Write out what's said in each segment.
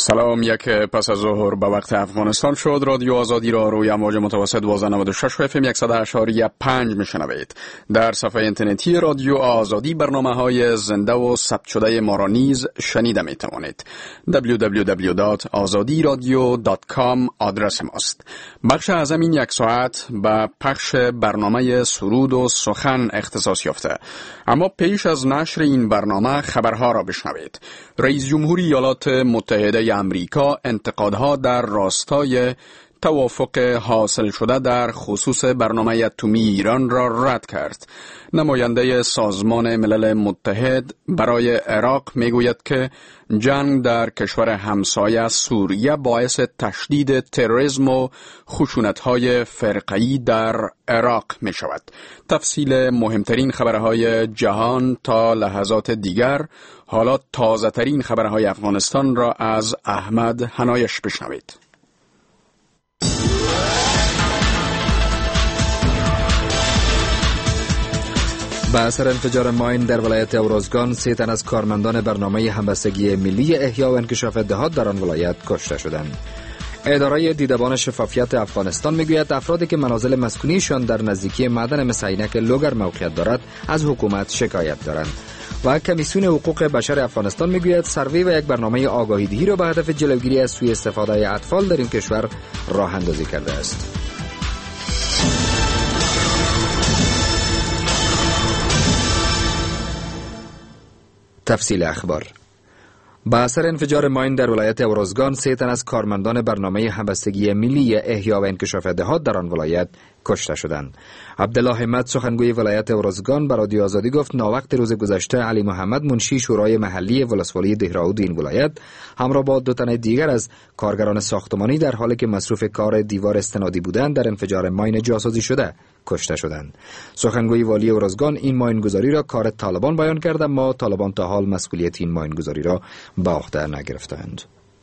سلام. یک پس از ظهر به وقت افغانستان شد. رادیو آزادی را روی امواج متوسط 1296 و FM 100.5 میشنوید. در صفحه اینترنتی رادیو آزادی برنامه‌های زنده و ثبت شده ما را نیز شنیده می توانید. www.azadiradio.com آدرس ماست. بخش از این یک ساعت به پخش برنامه سرود و سخن اختصاص یافته. اما پیش از نشر این برنامه خبرها را بشنوید. رئیس جمهوری ایالات متحده امریکا انتقادها در راستای توافق حاصل شده در خصوص برنامه اتمی ایران را رد کرد. نماینده سازمان ملل متحد برای عراق میگوید که جنگ در کشور همسایه سوریه باعث تشدید تروریسم و خشونت‌های فرقه‌ای در عراق می شود. تفصیل مهمترین خبرهای جهان تا لحظات دیگر. حالا تازه ترین خبرهای افغانستان را از احمد حنایش بشنوید. به اثر انفجار ماین در ولایت اورزگان 3 تن از کارمندان برنامه همبستگی ملی احیا و انکشاف دهات در آن ولایت کشته شدند. اداره دیدبان شفافیت افغانستان میگوید افرادی که منازل مسکونیشان در نزدیکی معدن مس عینک لوگر موقعیت دارد از حکومت شکایت دارند. و کمیسیون حقوق بشر افغانستان میگوید سروی و یک برنامه آگاهی دهی را به هدف جلوگیری از سوء استفاده اطفال در این کشور راه اندازی کرده است. تفصیل اخبار. با اثر انفجار ماین در ولایت اورزگان 3 تن از کارمندان برنامه همبستگی ملی احیا و انکشاف دهات در آن ولایت کشته شدند. عبدالله همت سخنگوی ولایت اورزگان به رادیو آزادی گفت ناوقت روز گذشته علی محمد منشی شورای محلی ولسوالی دهراود این ولایت همراه با 2 تن دیگر از کارگران ساختمانی در حالی که مصروف کار دیوار استنادی بودند در انفجار ماین جاسازی شده کشته شدند. سخنگوی والی اورزگان این ماینگذاری را کار طالبان بیان کرد، اما طالبان تا حال مسئولیت این ماینگذاری را به عهده نگرفتند.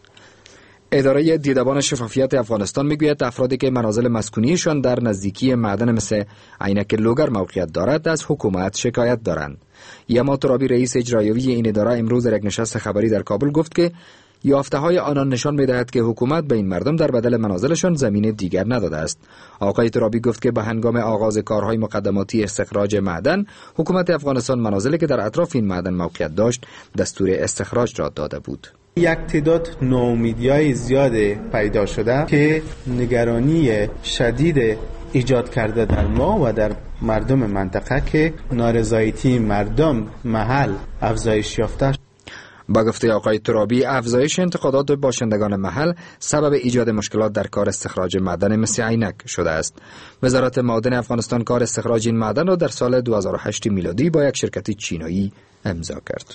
اداره دیدبان شفافیت افغانستان میگوید افرادی که منازل مسکونیشان در نزدیکی معدن مس عینک لوگر موقعیت دارد از حکومت شکایت دارند. یما ترابی رئیس اجرایی این اداره امروز در یک نشست خبری در کابل گفت که یافته‌های آنان نشان می‌دهد که حکومت به این مردم در بدل منازلشان زمین دیگر نداده است. آقای ترابی گفت که به هنگام آغاز کارهای مقدماتی استخراج معدن، حکومت افغانستان منازلی که در اطراف این معدن موقعیت داشت، دستور استخراج را داده بود. یک تعداد ناامیدی‌های زیاد پیدا شده که نگرانی شدید ایجاد کرده در ما و در مردم منطقه که نارضایتی مردم محل افزایش یافته. با گفته آقای ترابی افزایش انتقادات باشندگان محل سبب ایجاد مشکلات در کار استخراج معدن مس عینک شده است. وزارت معادن افغانستان کار استخراج این معدن را در سال 2008 میلادی با یک شرکت چینایی امضا کرد.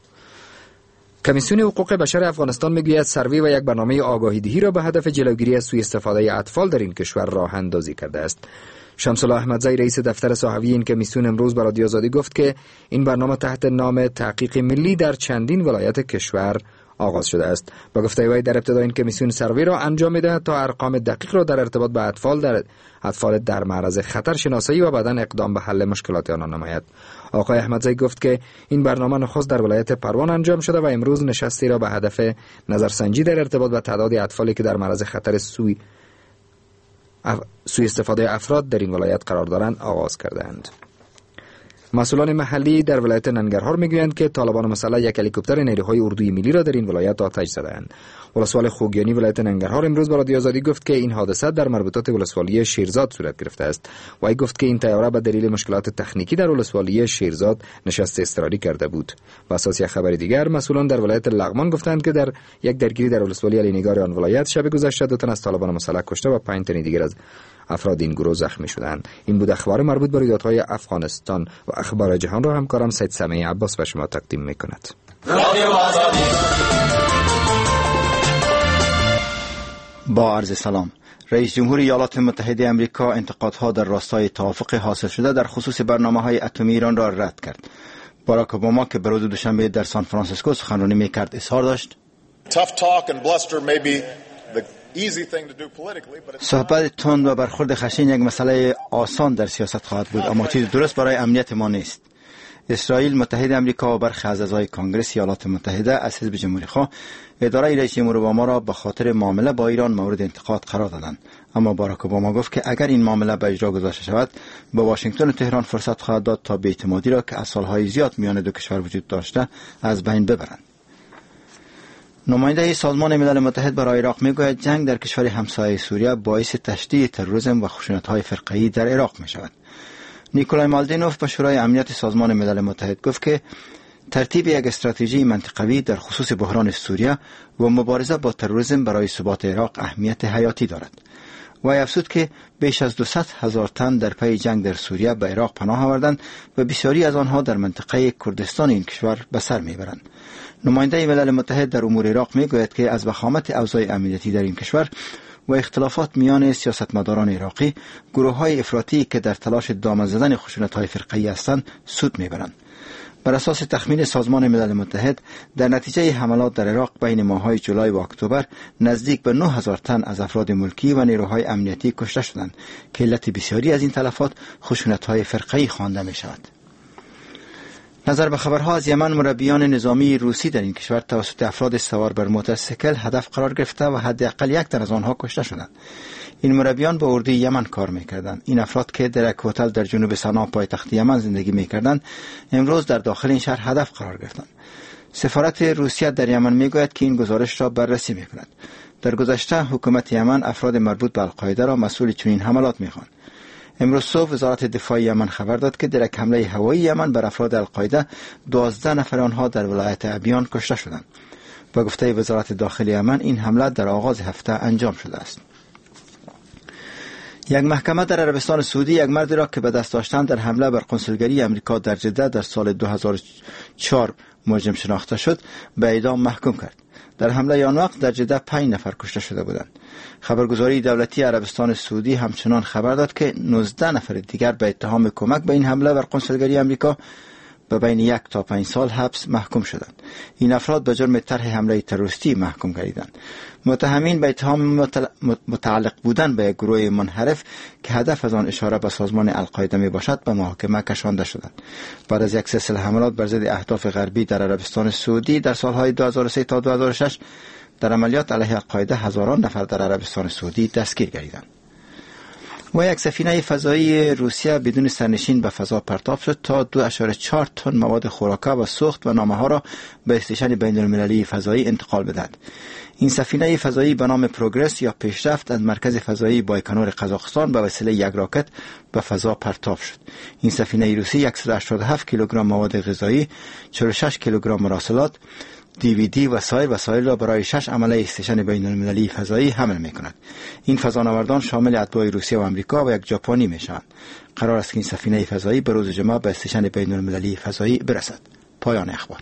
کمیسیون حقوق بشر افغانستان میگوید سروی و یک برنامه آگاهی دهی را به هدف جلوگیری از سوء استفاده اطفال در این کشور راه اندازی کرده است. شمس الله احمدزی رئیس دفتر صحوی این کمیسیون امروز به رادیو آزادی گفت که این برنامه تحت نام تحقیق ملی در چندین ولایت کشور آغاز شده است. با گفته وی در ابتدا این کمیسیون سروی را انجام می‌دهد تا ارقام دقیق را در ارتباط به اطفال در معرض خطر شناسایی و بعداً اقدام به حل مشکلات آنان نماید. آقای احمدزی گفت که این برنامه نخست در ولایت پروان انجام شده و امروز نشستی را به هدف نظرسنجی در ارتباط به تعداد اطفالی که در معرض خطر سوء استفاده افراد در این ولایت قرار دارند آغاز کردند. مسئولان محلی در ولایت ننگرهار میگویند که طالبان مسلح یک هلیکوپتر نیروهای اردوی ملی را در این ولایت آتش زدند. ولسوال خوگیانی ولایت ننگرهار امروز به رادیو آزادی گفت که این حادثه در مربوطات ولسوالی شیرزاد صورت گرفته است. وی گفت که این طیاره به دلیل مشکلات تکنیکی در ولسوالی شیرزاد نشست اضطراری کرده بود. بر اساس یک خبر دیگر مسئولان در ولایت لغمان گفتند که در یک درگیری در ولسوالی علی نگار آن ولایت شب گذشته 2 تن از طالبان مسلح کشته و 5 تن دیگر از افراد این گروه زخمی شدند. این بود اخبار مربوط به رویدادهای افغانستان و اخبار جهان را همکارم سید سمیع عباس به شما تقدیم می‌کند. با عرض سلام. رئیس جمهوری ایالات متحده امریکا انتقادها در راستای توافق حاصل شده در خصوص برنامه‌های اتمی ایران را رد کرد. باراک اوباما که روز دوشنبه در سان فرانسیسکو سخنرانی می‌کرد اظهار داشت صحبت تند و برخورد خشن یک مسئله آسان در سیاست خواهد بود، اما چیز درست برای امنیت ما نیست. اسرائیل، متحد آمریکا و برخی از اعضای کنگره ایالات متحده از حزب جمهوری‌خواه اداره رئیس جمهور اوباما را به خاطر معامله با ایران مورد انتقاد قرار دادند. اما باراک اوباما گفت که اگر این معامله به اجرا گذاشته شود، به واشنگتن و تهران فرصت خواهد داد تا بی‌اعتمادی را که از سالهای زیاد میان دو کشور وجود داشته از بین ببرند. نماینده سازمان ملل متحد برای عراق میگوید جنگ در کشور همسایه سوریه باعث تشدید تروریسم و خشونت‌های فرقه‌ای در عراق می‌شود. نیکولای مالدینوف به شورای امنیت سازمان ملل متحد گفت که ترتیب یک استراتژی منطقوی در خصوص بحران سوریه و مبارزه با تروریسم برای ثبات عراق اهمیت حیاتی دارد. و افزود که بیش از 200,000 تن در پی جنگ در سوریه به عراق پناه آوردند و بسیاری از آنها در منطقه کردستان این کشور به سر میبرند. نماینده ملل متحد در امور عراق میگوید که از وخامت اوضاع امنیتی در این کشور و اختلافات میان سیاستمداران عراقی، گروه‌های افراطی که در تلاش دامن زدن خشونت‌های فرقه‌ای هستند سود میبرند. بر اساس تخمین سازمان ملل متحد، در نتیجه حملات در عراق بین ماه‌های جولای و اکتبر نزدیک به 9,000 تن از افراد ملکی و نیروهای امنیتی کشته شدند که علت بسیاری از این تلفات خشونت‌های فرقه‌ای خوانده می‌شود. نظر به خبرها از یمن، مربیان نظامی روسی در این کشور توسط افراد سوار بر موتورسیکل هدف قرار گرفته و حداقل یک تن از آنها کشته شدند. این مربیان با اردوی یمن کار می‌کردند. این افراد که در یک هتل در جنوب صنعا پایتخت یمن زندگی می‌کردند، امروز در داخل این شهر هدف قرار گرفتند. سفارت روسیه در یمن میگوید که این گزارش را بررسی می‌کند. در گذشته حکومت یمن افراد مربوط به القاعده را مسئول چنین حملات می‌خواند. امروز صبح وزارت دفاع یمن خبر داد که در یک حمله هوایی یمن بر افراد القاعده 12 نفر آنها در ولایت ابیان کشته شدند. با گفته وزارت داخلی یمن، این حمله در آغاز هفته انجام شده است. یک محکمه در عربستان سعودی یک مردی را که به دست داشتن در حمله بر کنسولگری امریکا در جده در سال 2004 مجرم شناخته شد به اعدام محکوم کرد. در حمله آن وقت در جده 5 نفر کشته شده بودند. خبرگزاری دولتی عربستان سعودی همچنان خبر داد که 19 نفر دیگر به اتهام کمک به این حمله بر کنسولگری امریکا به بین 1 تا 5 سال حبس محکوم شدند. این افراد به جرم طرح حمله تروریستی محکوم گردیدند. متهمین به اتهام متعلق بودن به یک گروه منحرف که هدف از آن اشاره به سازمان القاعده می باشد به محاکمه کشانده شدند. بعد از یک سلسله حملات بر ضد اهداف غربی در عربستان سعودی در سالهای 2003 تا 2006 در عملیات علیه القاعده هزاران نفر در عربستان سعودی دستگیر گردیدند. و یک سفینه فضایی روسیه بدون سرنشین به فضا پرتاب شد تا 2.4 تن مواد خوراکه و سوخت و نامه ها را به استیشن بین المللی فضایی انتقال بدهد. این سفینه فضایی به نام پروگرس یا پیشرفت از مرکز فضایی بایکنور قزاقستان به وسیله یک راکت به فضا پرتاب شد. این سفینه روسی 187 کیلوگرم مواد غذایی، 46 کیلوگرم مراسلات، DVD و سایر وسایل را برای 6 عمله استیشن بین المللی فضایی حمل می کند. این فضانوردان شامل اتباع روسیه و آمریکا و یک ژاپنی می شوند. قرار است که این سفینه فضایی به روز جمعه به استیشن بین المللی فضایی برسد. پایان اخبار.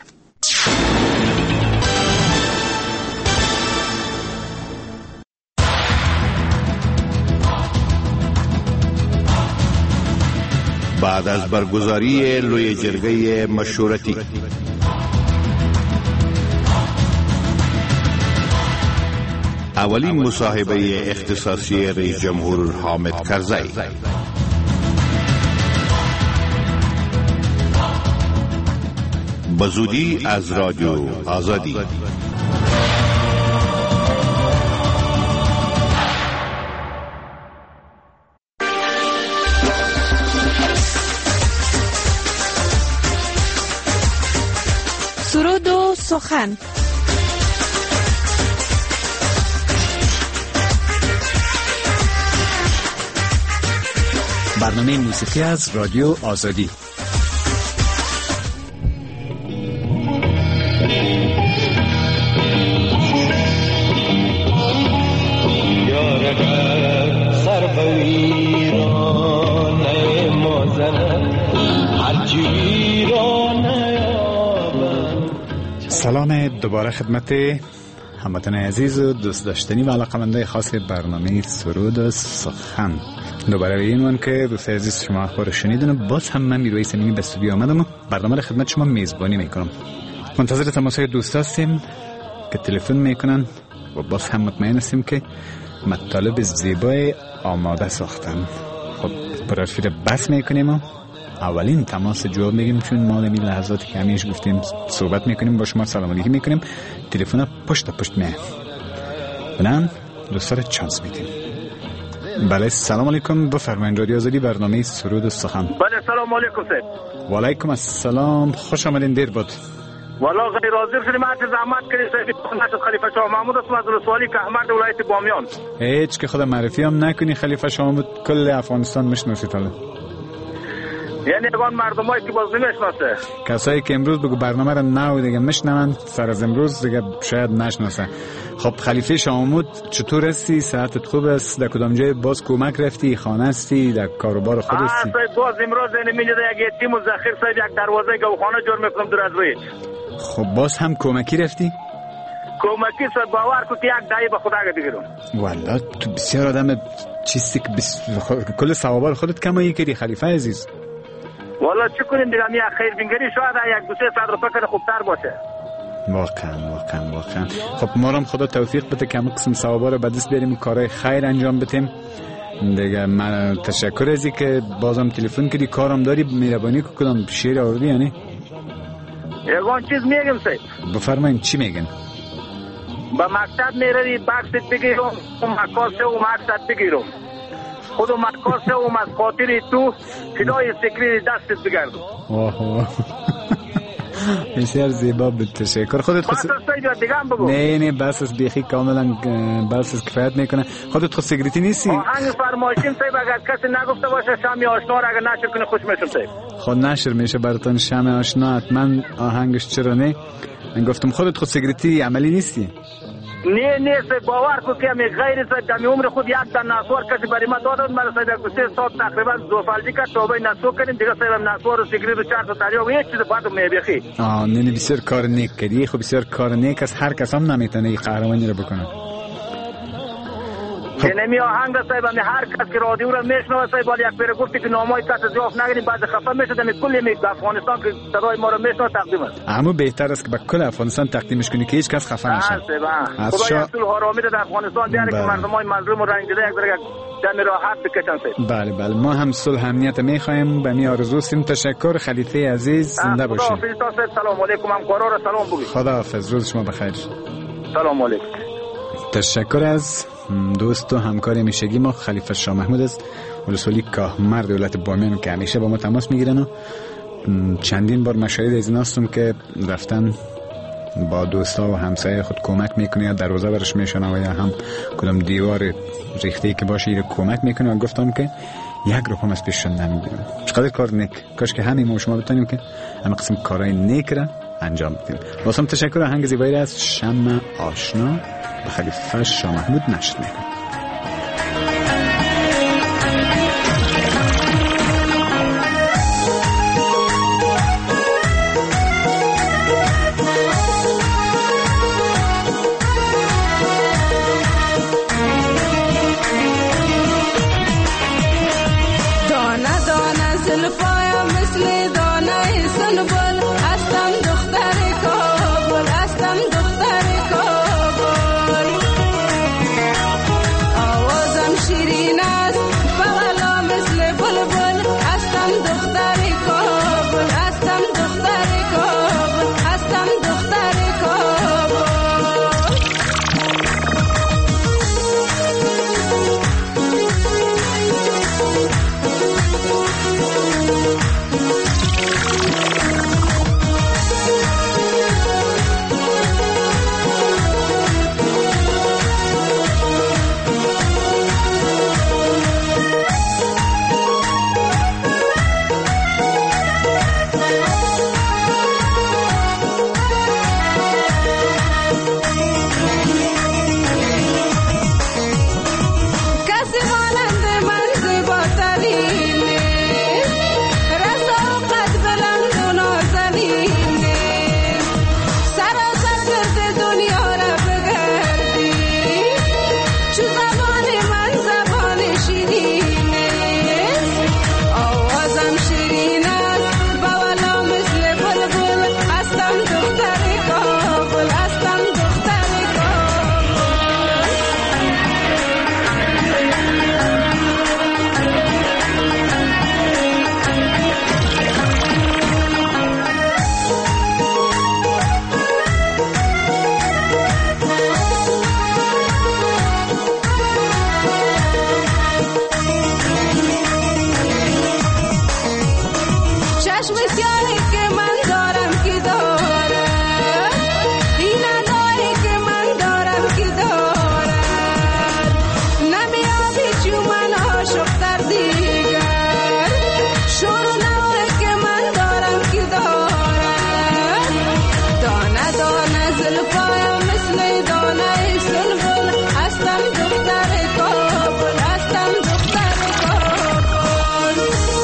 بعد از برگزاری لوی جرگه مشورتی اولین مصاحبه اختصاصی رئیس جمهور حامد کرزی. بزودی از رادیو آزادی. سرود و سخن. برنامه موسیقی از رادیو آزادی. سلام دوباره خدمت هموطن عزیز و دوست داشتنی و علاقمندای خاص برنامه سرود و سخن. دوباره به این که دوست عزیز شما اخبار شنیدن. باز هم من میروی سمیمی به استودیو آمدم و برنامه را خدمت شما میزبانی میکنم. منتظر تماسهای دوست هستیم که تلفن میکنن و باز هم مطمئن هستیم که مطالب زیبای آماده ساختن. خب پروفیل بس میکنیم و اولین تماس جواب میگیم، چون ما در لحظاتی که همیشه گفتیم صحبت میکنیم با شما، سلام علیکم میکنیم، تلفن پشت میه بلند دوستان چانس میدیم. بله سلام علیکم، بفرمایید رادیو آزادی برنامه سرود و سخن. بله سلام علیکم سید. و علیکم السلام، خوش آمدین. دیر بود والله غیر حاضر شدیم، هر زحمت کردید سید. خلیفه شاه محمود اسم از ولسوالی کهمرد ولایت بامیان. هیچ که خود معرفی هم نکنی. خلیفه شاه محمود کل افغانستان میشناسید حالا، یعنی اون مردمایی که باز نمیشناسه، کسایی که امروز بگو برنامه را نو دیگه میشنون، سر از امروز دیگه شاید نشناسه. خب خلیفه شاه محمود چطور هستی؟ صحتت خوب است؟ در کدام جای باز کمک رفتی؟ خانه هستی؟ در کاروبار خود هستی؟ باز امروز نمیده یک یتیم و ذخیر صاحب یک دروازه گوخانه جور میکنم دور از روی. خب باز هم کمکی رفتی؟ کمکی صاحب باور کو که یک دایی به خدا بگیرم. والله تو بسیار آدم چیستی که کل ثوابا خودت کمایی کردی خلیفه عزیز. والله چه کنیم دیگه، می خیر بینگری شاید یک دو سه صد روپیه کنه خوبتر باشه. واقعا. خب ما هم خدا توفیق بده که همون قسم ثوابا رو به دست بیاریم، کارهای خیر انجام بدیم دیگه. من تشکر ازی که بازم تلفن کردی، کارم داری، مهربانی کدام شعر آوردی یعنی؟ یگان چیز میگم سید. بفرمایید چی میگن؟ با مقصد میروی بکست بگیرم و مکاسه و مقصد بگیرم، خود و مکاسه و از خاطر تو فدای سکری دستت بگردم. بسیار زیبا بود، تشکر. خودت بس دیگه هم بگو. نه بس از بیخی کاملا بس از کفایت میکنه. خودت خود سیگریتی نیستی؟ آهنگ فرمایشیم سیب اگر کسی نگفته باشه شمی آشنا را اگر نشر کنه خوش میشم سیب. خود نشر میشه براتون شمی آشنا، حتما آهنگش چرا نه. من گفتم خودت خود سیگریتی عملی نیستی؟ نه سیب باور کو که می غیر سیب دمی عمر خود یک تا نسوار کسی برای ما دادن، من سیب یک 3 ساعت تقریبا زوفالژی که توبه نسو کردیم دیگه سیب نسوار و سیگریت و 4 تا تریاق و هیچ چیز بعد میبخی. نه بسیار کار نیک کردی. خب بسیار کار نیک است، هر کس هم نمیتونه این قهرمانی رو بکنه. نمی آهنگ صاحب می هر کس که رادیو رو میشنوه صاحب ولی یک پیر گفتی که نامای کس جواب نگیریم بعد خفه میشه دمی کل می افغانستان که صدای ما رو میشنوه تقدیم است. اما بهتر است که به کل افغانستان تقدیمش کنی که هیچ کس خفه نشه. خدا یک طول حرامی در افغانستان بیاره که مردمای مظلوم و رنجیده یک درگه دمی راحت بکشن صاحب. بله ما هم صلح امنیت میخوایم، به می آرزوستیم. تشکر خلیفه عزیز، زنده باشید. خداحافظ. سلام علیکم همکارا را سلام بگید. خداحافظ، روز شما بخیر. سلام علیکم. تشکر از دوست و همکار همیشگی ما خلیفه شاه محمود است، ولسوالی کهمرد دولت بامیان که همیشه با ما تماس میگیرن و چندین بار مشاهده از این هستم که رفتن با دوستا و همسایه خود کمک میکنه، یا دروازه برش میشنه و یا هم کدام دیوار ریخته‌ای که باشه ایره کمک میکنه. و گفتم که یک روپم از پیششون نمیگیرم. چقدر کار نیک، کاش که همین ما شما بتونیم که همه قسم کارهای نیک را انجام بدیم. واسم تشکر. آهنگ زیبایی از شمع آشنا به خلیفه شاه محمود نشر میکنم. دانه دانه زلفایم مثل دانه سنبل، هستم دختر کابل، هستم دختر کابل. زلفایم مثل دانه سنبل هستم دختر کابل هستم دختر کابل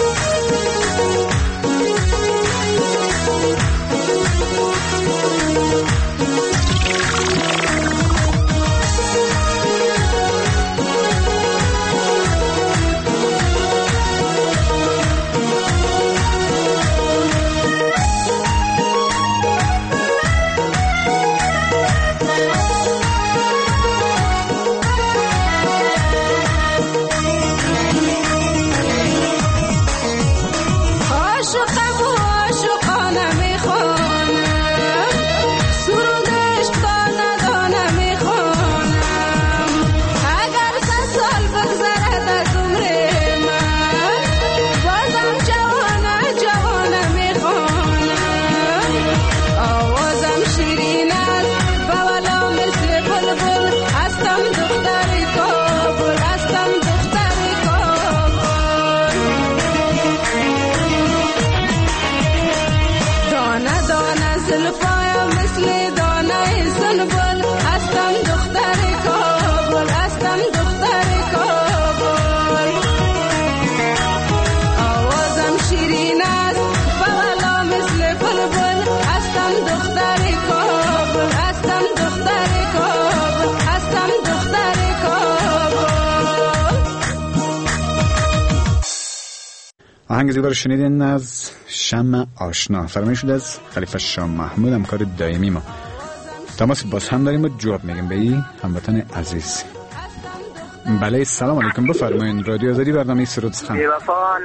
آهنگ زیبا رو شنیدین از شمع آشنا، فرمایش شده از خلیفه شاه محمود، همکار دائمی ما. تماس باز هم داریم و جواب میگیم به این هموطن عزیز. بله سلام علیکم، بفرمایید. رادیو آزادی برنامه سرود سخن. بی وفا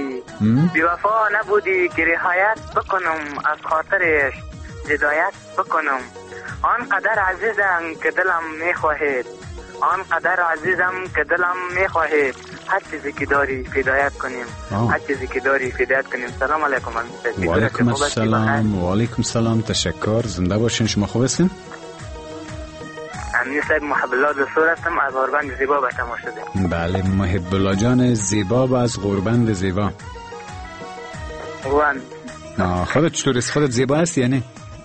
نبودی که رهایت بکنم از خاطرش جدایت بکنم. آنقدر عزیزم که دلم میخواهید، آنقدر عزیزم که دلم میخواهید، هر چیزی که داری فدایت کنیم، هر چیزی که داری فدایت کنیم. سلام علیکم. و علیکم السلام. و علیکم السلام، تشکر. زنده باشین. شما خوب هستین؟ امین صاحب محب الله دستور هستم از غربند زیبا به شما شده. بله محب الله جان زیبا و از غربند زیبا. خودت چطوری؟ خودت زیبا هستی یعنی؟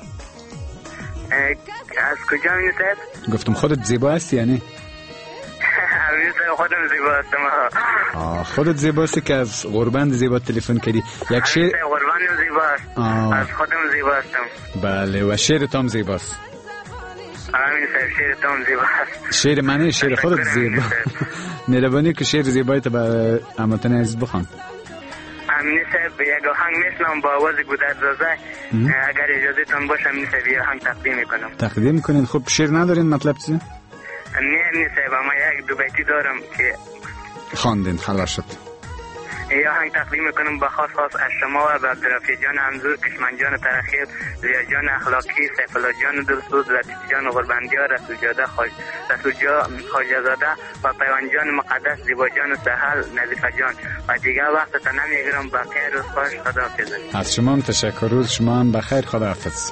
از کجا امین صاحب؟ گفتم خودت زیبا هستی یعنی؟ امین صاحب خودم زیبا هستم. خودت زیبا هستی که از غربند زیبا تلفن کردی. یک شعر غربند زیبا است. از خودم زیبا هستم. بله و شعر تام زیباست. امین صاحب شعر تام زیبا است. شعر منه شعر خودت زیبا. مهربانی که شعر زیبایت به هموطن عزیز بخوان. امین صاحب یک آهنگ میشنم با آواز گودرزازه، اگر اجازه تون باشه امین صاحب یه آهنگ تقدیم میکنم. تقدیم کنین. خب شعر ندارین مطلب چیه؟ نه امین صاحب اما یک دو بیتی دارم که خواندین خلاص شد. یه آهنگ تقدیم میکنم با خاص از شما و به عبدالرفیع جان انظور، کشمن جان ترخیب، زیا جان اخلاقی، سیف الله جان دلسوز، لطیف جان غربندیار، رسول خواجه زاده و پیوان جان مقدس، زیبا جان سهل، نظیفه جان و دیگر وقت تا نمیگیرم. بخیر روز خوش، خداحافظ. از شما هم تشکر. روز شما هم بخیر. خداحافظ.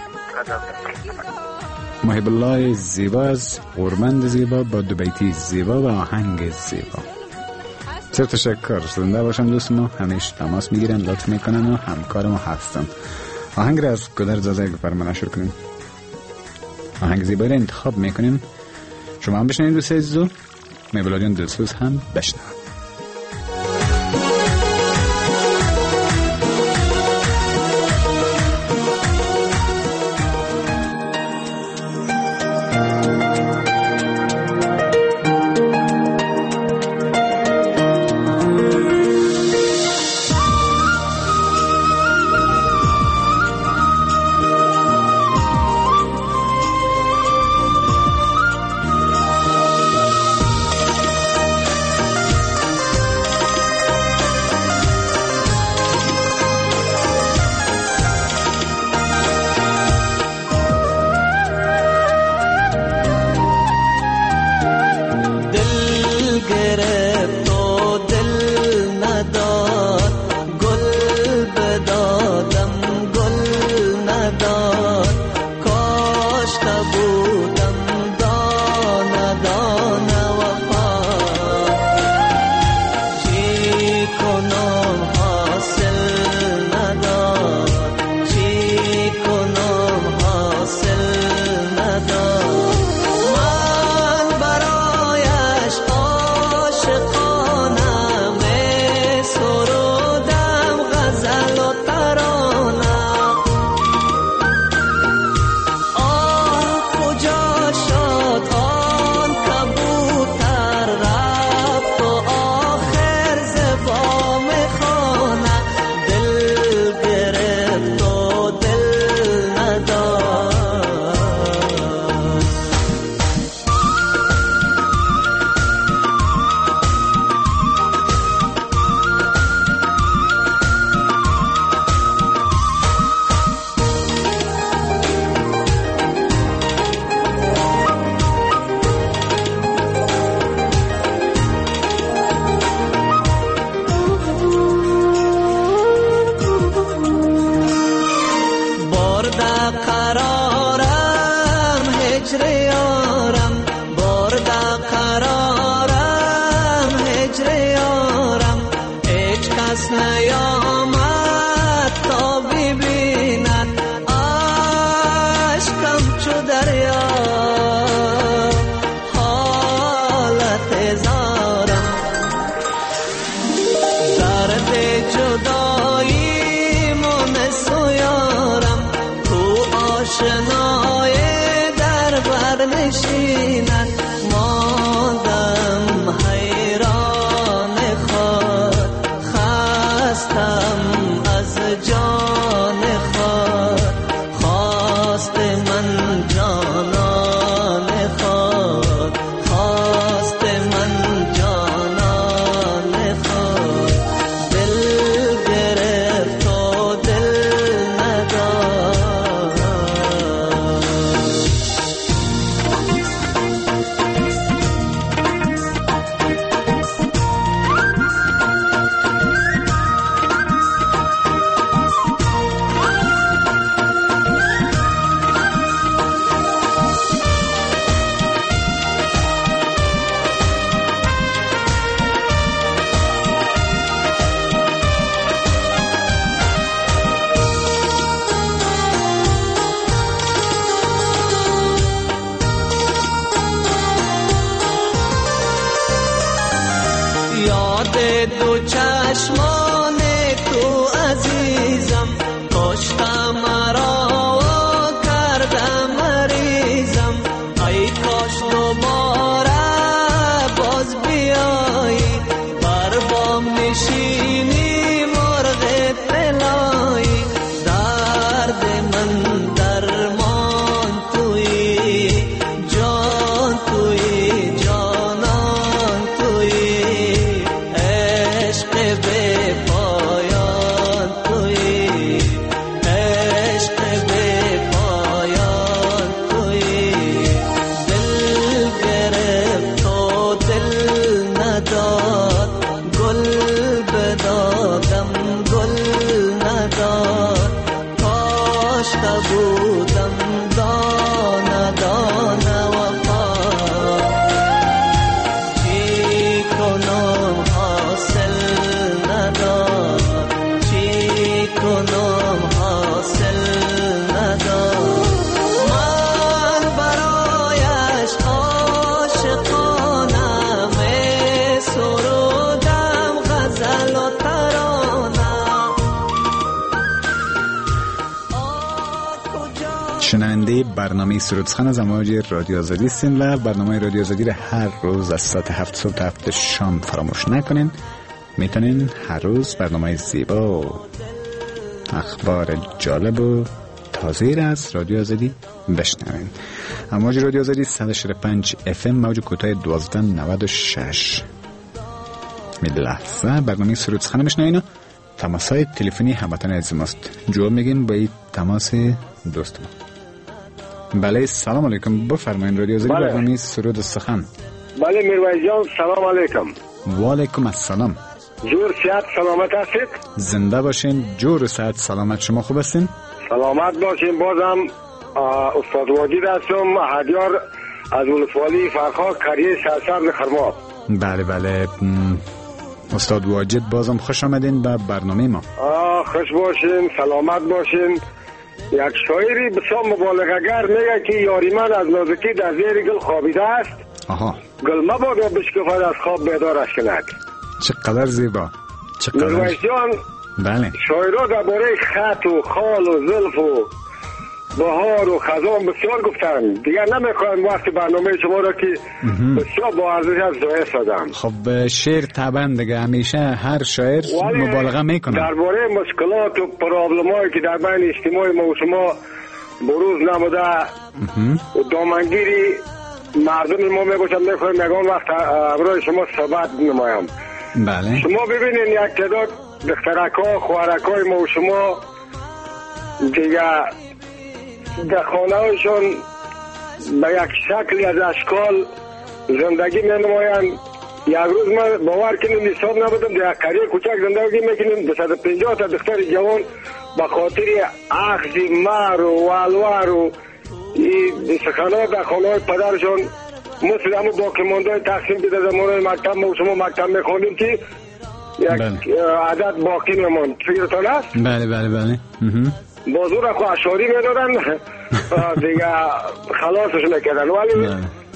محب الله زیبا از غربند زیبا با دو بیتی زیبا و آهنگ زیبا. بسیار تشکر. زنده باشن دوست ما، همیشه تماس میگیرن، لطف میکنن و همکار ما هستن. آهنگ را از گودرزازه برام نشر کنیم. آهنگ زیبا را انتخاب میکنیم. شما هم بشنید دوست عزیزو، میبلادیان دلسوز هم بشنوید. هجر یارم برده قرارم هجر یارم هیچ کس نیامد تا ببیند عشقم چو دریا حالت زارم درد جدایی مونس و یارم تو آشنای در بر نشیند ماندم حیران خود خستم از جان خود خواست من جانان خود خواست من جانان خود دل گرفت و دل نداد یاد دو چشمان تو عزیزم کشتم مرا و کردم مریضم ای کاش دوباره باز بیایی بر بام نشینی مرغ طلایی درد من درمان تویی جان تویی جانان تویی عشق به پایان تویی عشق به پایان تویی دل گرفت و دل نداد گل بدادم گل نداد کاش بودم دانه دانه وفا چی کنم حاصل نداد چی کنم حاصل نداد من برایش عاشقانه می سرودم غزل و ترانه شنونده برنامه سرودسخن از امواج رادیو آزادی هستین و برنامه رادیو آزادی را هر روز از ساعت 7 صبح تا 7 شام فراموش نکنین. میتونین هر روز برنامه زیبا و اخبار جالب و تازه را از رادیو آزادی بشنوین. امواج رادیو آزادی 105 FM موج کوتاه 1296. می لحظه برنامه سرودسخن میشنوین و تماس‌های تلفنی هموطن عزیز ماست. جواب میگیم با این تماس دوست ما. بله سلام علیکم، بفرمایید رادیو آزادی برنامه سرود سخن. بله میرویس جان سلام علیکم. و علیکم السلام. جور صحت سلامت هستید؟ زنده باشین. جور صحت سلامت. شما خوب هستین؟ سلامت باشین. بازم استاد واجد هستم، احدیار از ولسوالی فرخا کریه سرسبز خرماب. بله بله استاد واجد بازم خوش آمدین به برنامه ما. خوش باشین، سلامت باشین. یک شاعری بسیار مبالغه‌گر میگه که یاری من از نازکی در زیر گل خوابیده است. آها. گل مبادا بشکفد از خواب بیدارش کند. چقدر زیبا. چقدر. میرویس جان بله. شاعرها درباره خط و خال و زلف و بهار و خزان بسیار گفتن. دیگر نمیخوایم وقت برنامه شما را که بسیار با ارزش از ضایع سازم. خب شعر طبعا دیگه همیشه هر شاعر مبالغه میکنه. درباره مشکلات و پرابلمایی که در بین اجتماع ما و شما بروز نموده و دامنگیری مردم ما میگوشم میخوایم یگان وقت برای شما صحبت نمایم. بله. شما ببینین یک تعداد دخترکا خواهرکای ما و شما دیگه در خانه هایشان به یک شکلی از اشکال زندگی می نمایند. یک روز من باور کنیم حساب نبودم در یک قریه کوچک زندگی میکنیم 250 تا دختر جوان به خاطر اخذ مهر و ولور و سخنان در خانه پدرشون مثل همون باقی مانده تقسیم دیده زمان مکتب ما شما مکتب میخوندیم که یک عدد باقی میمان فیرتان است؟ بله بازور اخو اشاری میدادن دیگه خلاصش میکردن ولی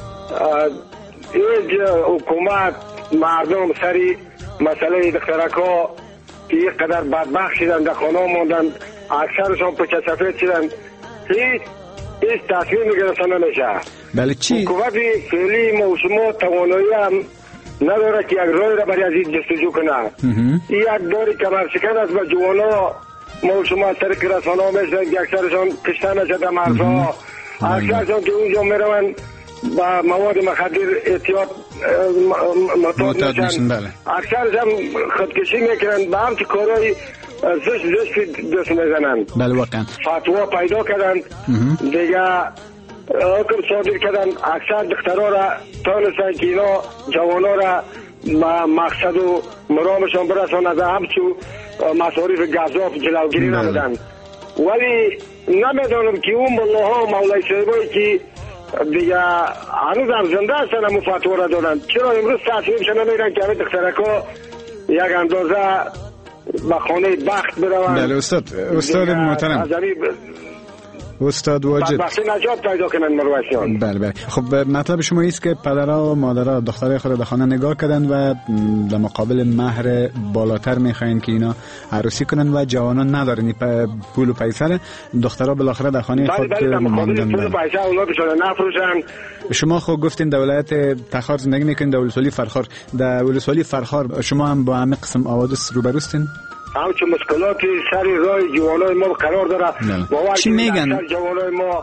ایج حکومت مردم سری مسئله دخترکا که یک قدر بدبخت شدن در خانه ماندن اکثرشان پچه سفید شدن هیچ تصمیم میگرفتن نمیشه. بله چی؟ حکومت فعلی ما و شما توانایی هم نداره که یک رای را برای از این جستجو کنه. این یک داری کمرشکن است به جوانا ما و شما طریق رسانه ها میشنن که اکثرشان کشتن نشده مرزها اکثرشان که اونجا میروند با مواد مخدر احتیاط معتاد میشن اکثرش هم خودکشی میکنن به همچه کارهای زشت دست میزنن. بله واقعا فتوا پیدا کردن دیگه حکم صادر کردن اکثر دخترها را تانستن که اینا جوانا را مقصد و مرامشان برسان از همچو مصارف گذاف جلوگیری نمودن ولی نمیدانم که اون ملاها و مولای صاحبایی که دیگه هنوز هم زنده هستن همون فتوا را دادن چرا امروز تصمیمشان نمیرن که همه دخترکا یک اندازه به خانه بخت بروند. بله استاد محترم استاد واجد بخشی نجات پیدا کنن مروشیان. بله خب مطلب شما ایست که پدرها و مادرها دخترای خود در خانه نگاه کردن و در مقابل مهر بالاتر میخواین که اینا عروسی کنن و جوانان ندارن پول و پیسه دخترها بالاخره در خانه خود ماندن. پول و پیسه اونا بشون نفروشن. شما خود گفتین در ولایت تخار زندگی میکنین در ولسوالی فرخار. در ولسوالی فرخار شما هم با همه قسم حوادث روبروستین؟ همچون مشکلاتی سری رای جوانای ما قرار داره. چی میگن؟ جوانای ما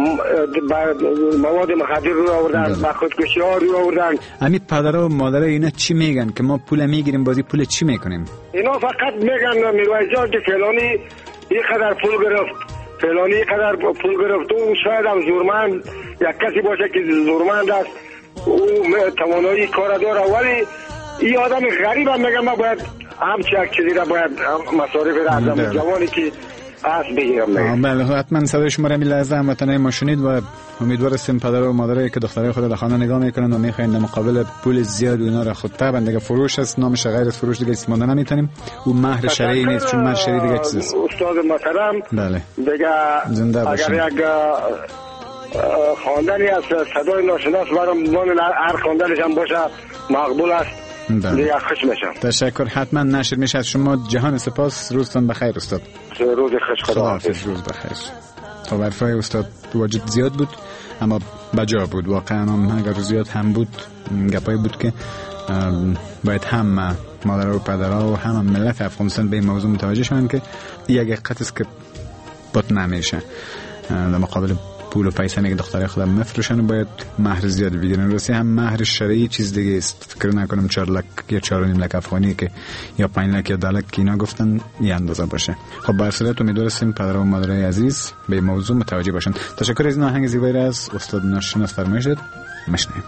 مواد مخدر رو آوردن با خودکشی ها رو آوردن. همین پدرها و مادرها اینا چی میگن که ما پول میگیریم بازی پول چی میکنیم؟ اینا فقط میگن میرویس جان که فلانی این قدر پول گرفت فلانی این قدر پول گرفت او شاید هم زورمند یک کسی باشه که زورمند است او توانایی کار داره ولی این آدم غریب هم میگن ما باید همچه یک چیزی را باید مصارف را از جوانی که از بگیرم. بله حتما صدای شما را می لحظه هموطنای ما شنید و امیدوار هستیم پدر و مادرایی که دخترای خود در خانه نگاه میکنن و میخواین در مقابل پول زیاد اونا را خود طبعا دیگه فروش است نامش غیر از فروش دیگه استفاده نمیتونیم و مهر شرعی نیست چون مهر شرعی دیگه چیزست. استاد محترم بله دیگه اگر یک خواندنی از صدای ناشناس برام هر خواندنش هم باشه مقبول است. دیگه خوش میشم. تشکر حتما نشر میشه از شما. جهان سپاس. روزتون بخیر استاد. روز خوش. خداحافظ. روز بخیر. تا حرفای استاد واجد زیاد بود اما بجا بود واقعا هم اگر زیاد هم بود گپایی بود که باید هم مادر و پدرها و هم ملت افغانستان به این موضوع متوجه شدن که یک حقیقت است که بات نمیشه در مقابل پول و پیسه که دخترای خودم مفروشن و باید مهر زیاد بگیرن. راستی هم مهر شرعی چیز دیگه است. فکر نکنم 4 لک یا 4.5 لک افغانی که یا 5 لک یا 10 لک که اینا گفتن این اندازه باشه. خب با اصالت امیدوار هستیم پدر و مادرای عزیز به موضوع متوجه باشن. تشکر از این آهنگ زیبایی از استاد ناشناس فرمایش داد. مشنویم.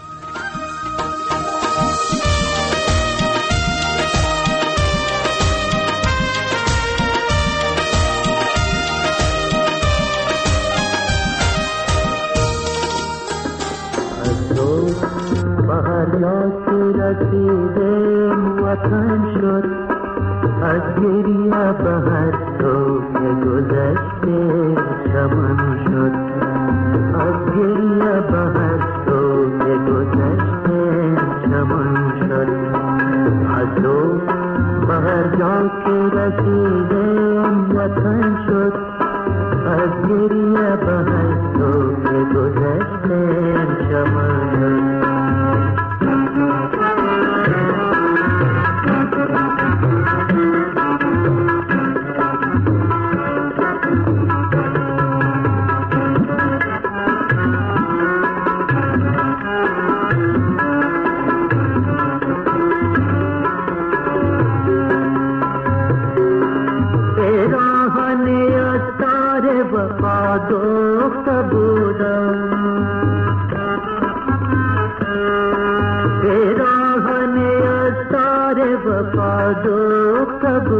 وطن شد از گریه بهر تو که گذشته چمن شد از گریه بهر تو که گذشته چمن شد از تو بهر جا که رسیدم وطن شد از گریه بهر تو که گذشته چمن شد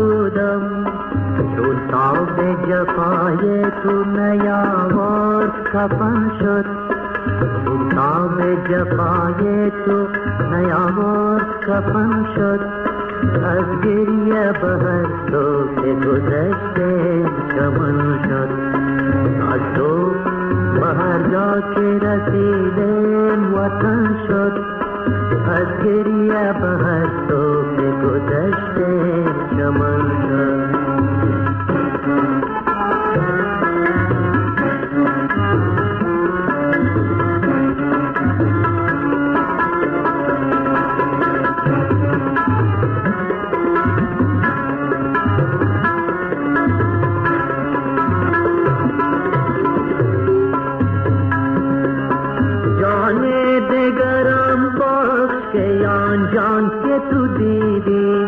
جفای تو نیاورد کفن شد تاب جفای تو نیاورد کفن شد از گریه به هر تو که گذشته چمن شد از تو به هر جا که رسیدیم وطن شد از گریه به هر تو که گذشته چمن شد جان که تو دیدی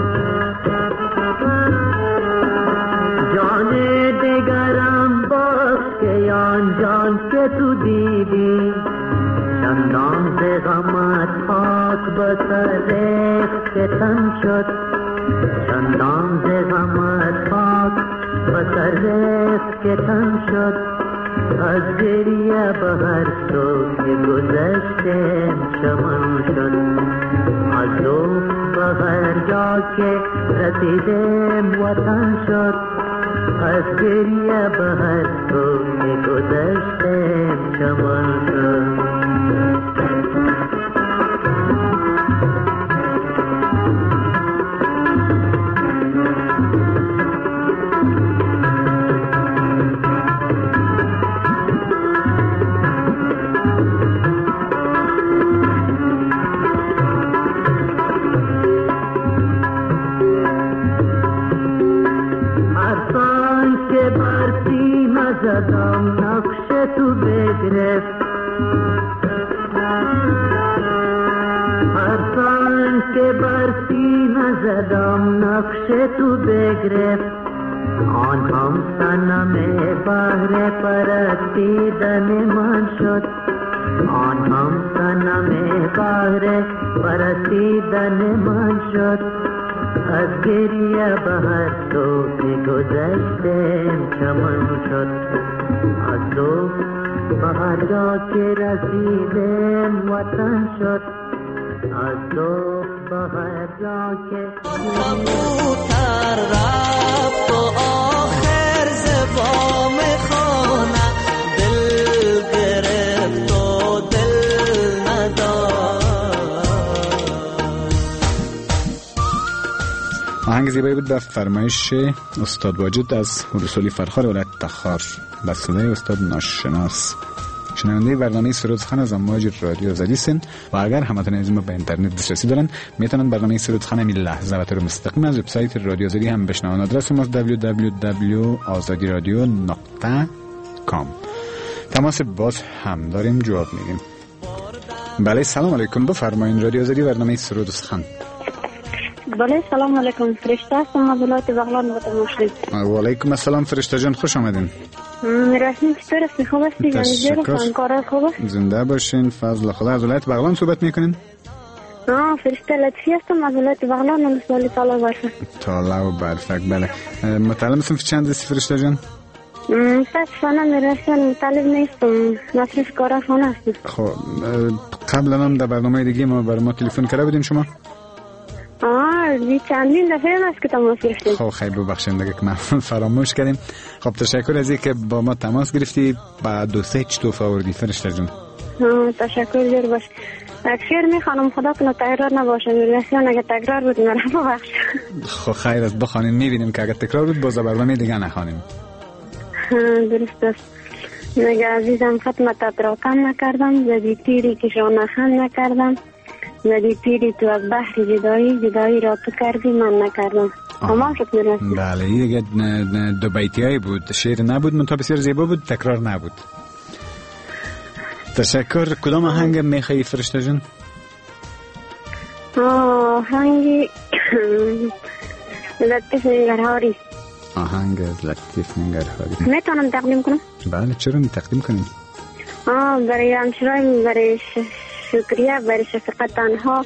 جان دگرم باز که آن جان که تو دیدی چندان ز غمت پاک بسر که تن شد چندان ز غمت پاک بسر که تن شد از گریه به هر تو که گذشته چمن شد از تو به هر جا که رسیدیم وطن شد از گریه به هر تو که گذشته چمن شد زدم نقش تو بگرفت هر سان که بر سینه زدم نقش تو بگرفت آن هم صنم بهر پرستیدن من شد آن هم صنم بهر پرستیدن من شد از گریه به هر تو که گذشته چمن شد از تو به هر جا که رسیدیم وطن شد از تو به هر جا که کبوتر رفت و آخر زبام خانه دل گرفت و دل نداد. آهنگ زیبایی بود به فرمایش استاد واجد از رسولی فرخار ولایت تخار با صدای استاد ناشناس. شنونده برنامه سرودخان از امواج رادیو آزادی سن و اگر هموطنان عزیز ما به اینترنت دسترسی دارن میتونن برنامه سرودخان همین لحظه و طور مستقیم از وبسایت رادیو آزادی هم بشنون. آدرس ما www.azadiradio.com. تماس باز هم داریم، جواب میدیم. بله سلام علیکم، بفرمایید. رادیو آزادی برنامه سرودخان. بله سلام علیکم، فرشته هستم از ولایت بغلان و تماشلی. و علیکم السلام فرشته جان، خوش آمدین. میرسیم چطور هستی؟ خوب هستی؟ کار خوبه؟ زنده باشین، فضل خدا. از ولایت بغلان صحبت میکنین؟ فرشته لطفی هستم از ولایت بغلان و نسبالی طالع و برفک. طالع و برفک، بله. مطالب صنف چند هستی فرشته جان؟ متاسفانه میرسیم مطالب نیستم، مصرف کارخانه هستم. خب قبلا هم در برنامه دیگه ما برای ما تلفن کرده بودین شما؟ چندین دفعه است که تماس گرفتیم. خب خیلی ببخشید دیگه که ما فراموش کردیم. خب تشکر از اینکه با ما تماس گرفتی. بعد دو سه تحفه آوردی فرشته جون. تشکر جور باش. اکثر میخوانم خدا کنه تکرار نباشه. میرسیان اگه تکرار بود مرا ببخش. خب خیر است، بخوانین. میبینیم که اگه تکرار بود باز برنامه دیگه نخوانیم. درست است. نگه عزیزم خدمت اتراکم نکردم، زدی تیری که شانخن نکردم، زدی تیری تو از بحر جدایی را تو کردی من نکردم. تمام شد میرسیم. بله این دیگه دو بیتیایی بود، شعر نبود، منتها بسیار زیبا بود، تکرار نبود. تشکر. کدام آهنگ میخوایی فرشته جون؟ آهنگی لطیف ننگرهاری. آهنگ لطیف ننگرهاری میتونم تقدیم کنم؟ بله چرا تقدیم کنیم؟ برای همشرایم، برای شکریه، برای شفقت تنها،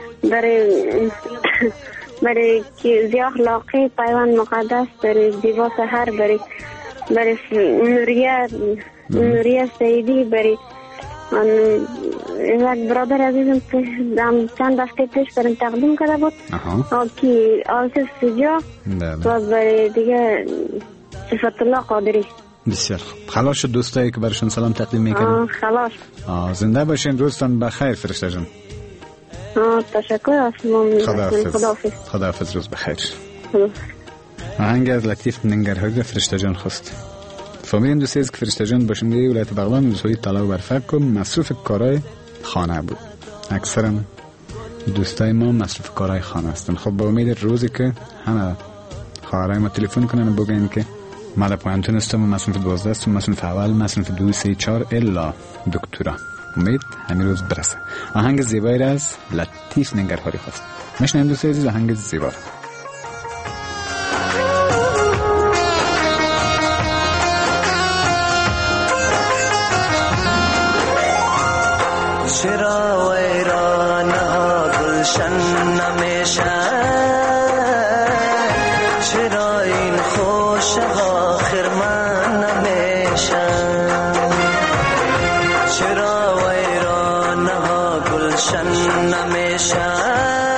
برای زی اخلاقی پیوند مقدس، برای دیوا سحر، برای نوریه نوریا سیدی بری یک برادر عزیزم چند هفته پیش برام تقدیم کرده بود که آصف سجا و برای دیگه صفت الله قادری. بسیار خوب. خلاص شد دوستایی که برشون سلام تقدیم میکنیم. خلاص. زنده باشین، روزتان بخیر فرشته جان. تشکر. خداحافظ، روز بخیر. آهنگ از لطیف ننگرهاری فرشته جان خواست. فامیل دوستی است که فرشته جان باشنده ولایت بغلان روزهای طلا و برفک و مصروف کارهای خانه بود. اکثرا دوستای ما مصروف کارهای خانه هستن. خب با امید روزی که همه خواهرای ما تلفن کنن و بگن که مال پوانتون هستم و مصروف 12 هستم، مصروف اول، مصروف 2 3 4 الا دکترا. امید همین روز برسه. آهنگ زیبایی از لطیف ننگرهاری خواست. میشنیم دوستی عزیز آهنگ زیبا. چرا ویران ها گلشن نمیشن، چرا این خوش ها خرمن نمیشن، چرا ویران ها گلشن نمیشن،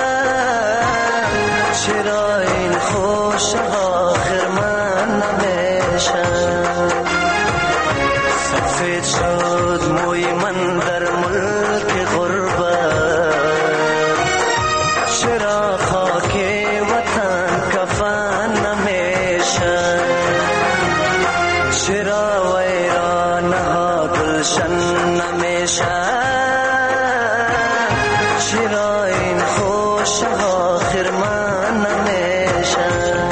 چرا این خوش ها خرمن نمیشن. سفید شد موی من در ملک غربت، چرا خاک وطن کفن نمیشن، چرا ویران ها گلشن نمیشن، چرا این خوش ها خرمن نمیشن.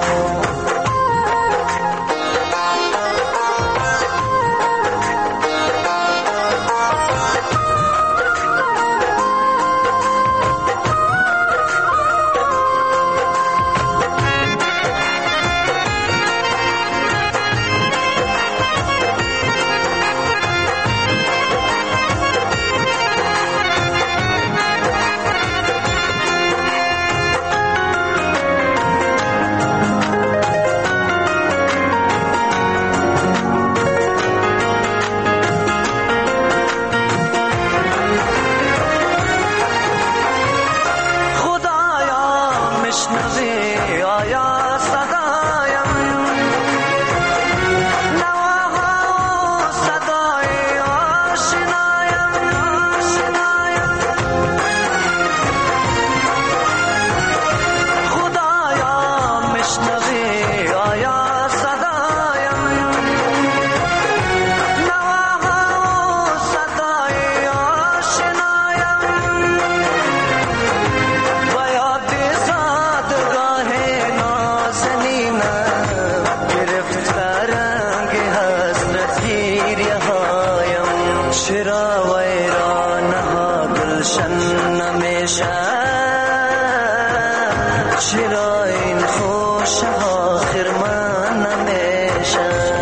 چرا ویران ها گلشن نمیشن، چرا این خوش ها خرمن نمیشن.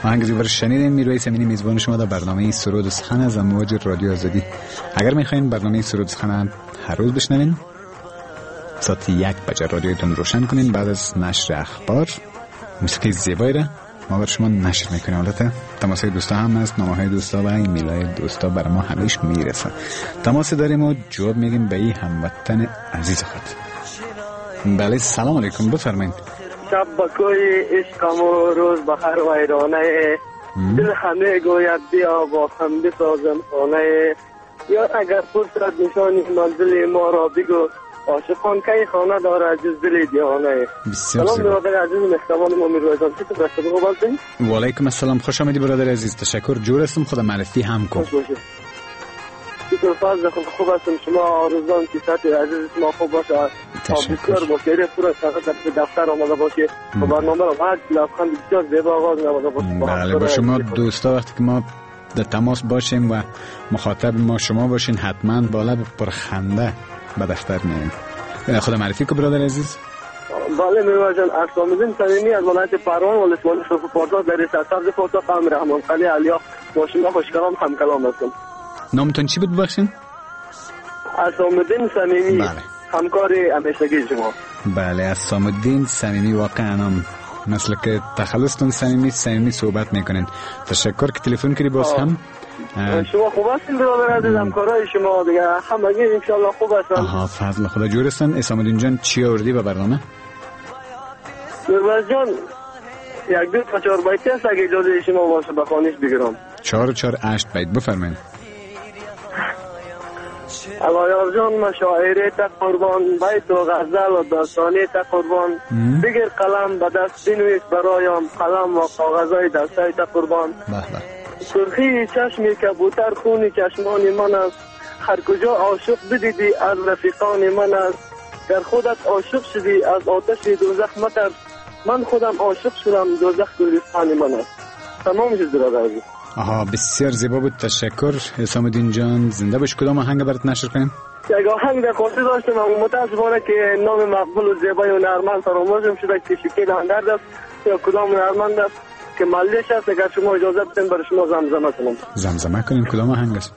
آهنگ زیبا رو شنیدین. میرویس امینی میزبان شما در برنامه سرود و سخن از امواج رادیو آزادی. اگر میخواین برنامه سرود و سخن هر روز بشنوین، ساعت 1 بجه رادیوتون روشن کنین. بعد از نشر اخبار موسیقی زیبایی را ما بر شما نشر میکنیم. البته تماس دوستا هم هست، نامه‌های دوستا و ایمیل‌های دوستا برای ما همیشه میرسه. تماس داریم و جواب میگیم به این هموطن عزیز خود. بله سلام علیکم، بفرمایید. شب بکوی عشقم و روز بخر ویرانه، دل همه گوید بیا با هم بسازم خانه. یا اگر فرصت نشانی منزل ما را بگو، عاشقان کی خانه داره جز دل دیانه. سلام برادر عزیز مهربان ما میرویزان، چطور هستی؟ خوب هستین؟ و علیکم السلام، خوش آمدی برادر عزیز. تشکر، جور هستم. خدا معرفی هم کن. چطور فضل خوب هستم؟ شما آرزوان که ساعت عزیز ما خوب باشه، بسیار باشه، پورا در دفتر آمده باشه و برنامه را هر لبخند بسیار زیبا آغاز نماده باشه. بله، با شما دوستا وقتی که ما در تماس باشیم و مخاطب ما شما باشین، حتما با لب پرخنده به دفتر میاییم. خدا معرفی که برادر عزیز. بله میرویز جان، ارسلان‌الدین صمیمی از ولایت پروان ولسوالی صوف پورتا در سرسبز پورتا قم رحمان خلی علیا با شما خوشکلام همکلام هستم. نامتون چی بود بخشین؟ ارسلان‌الدین صمیمی. بله. همکار همیشگی شما. بله، ارسلان‌الدین صمیمی، واقعا مثل که تخلصتون صمیمی صحبت میکنین. تشکر که تلفن کردی. باز هم شما خوب هستین برادر عزیز؟ همکارای شما دیگه همگی ان شاء الله خوب هستن. آها، فضل خدا جور هستن. اسام‌الدین جان چی آوردی به برنامه؟ میرویز جان یک دو تا 4 بیت است اگه اجازه شما باشه بخوانیش بگیرم. 4 بیت بفرمایید. علایار جان مشاعره تا قربان، بیت و غزل و داستانی تا قربان، بگیر قلم به دست بنویس برایم، قلم و کاغذای دستای تا قربان. سرخی چشم کبوتر خون چشمان من است، هر کجا عاشق بدیدی از رفیقان من است. گر خودت عاشق شدی از آتش دوزخ مترس، من خودم عاشق شدم دوزخ گلستان من است. تمام شد برادر عزیز. آها، بسیار زیبا بود. تشکر اسام‌الدین جان. زنده باش. کدام آهنگ برات نشر کنیم؟ یک آهنگ در خاطر داشتم اما متاسفانه که نام مقبول و زیبای و نرمند فراموشم شده که شکیل اندرد است یا کدام نرمند است که ملیش است. اگر شما اجازه بدین برای شما زمزمه کنم. زمزمه کنیم. کدام آهنگ است؟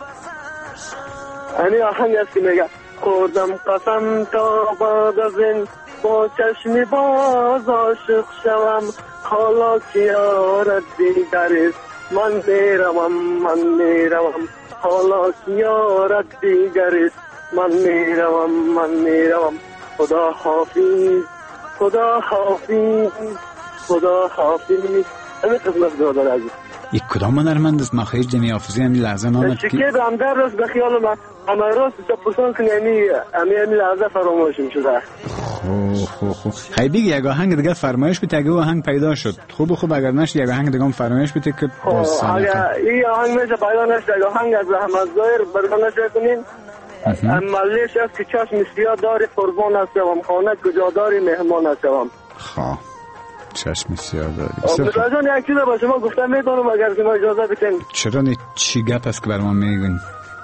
این آهنگ است که میگه خوردم قسم تا بعد از این با چشم باز عاشق شوم، حالا که یارت دیگر است من میروم، حالا که یارت دیگر است من میروم. خدا حافظ، خدا حافظ، خدا حافظ. همین قسمت برادر عزیز. یک کدام هنرمند است؟ مخیج جمعی حافظی همین لحظه نامد که شکیب همدر است به خیال من همه راست پرسان کنی همین لحظه فراموشم شده. خوب هی بگی یک آهنگ دیگه فرمایش بیت اگه آهنگ پیدا شد خوب اگر نشد یک آهنگ دیگه هم فرمایش بیت که باز اگر این آهنگ میشه پیدا نشد یک آهنگ از احمد ظاهر برای نشه کنین ملیش است که چشم سیاه داری قربان هستم، خانه کجا داری مهمان هستم. خواه چشم سیاه داری. متوجه یک چیز با شما گفتم میتونم اگر که ما اجازه بتین. چرا چی گپ است که بر ما میگین؟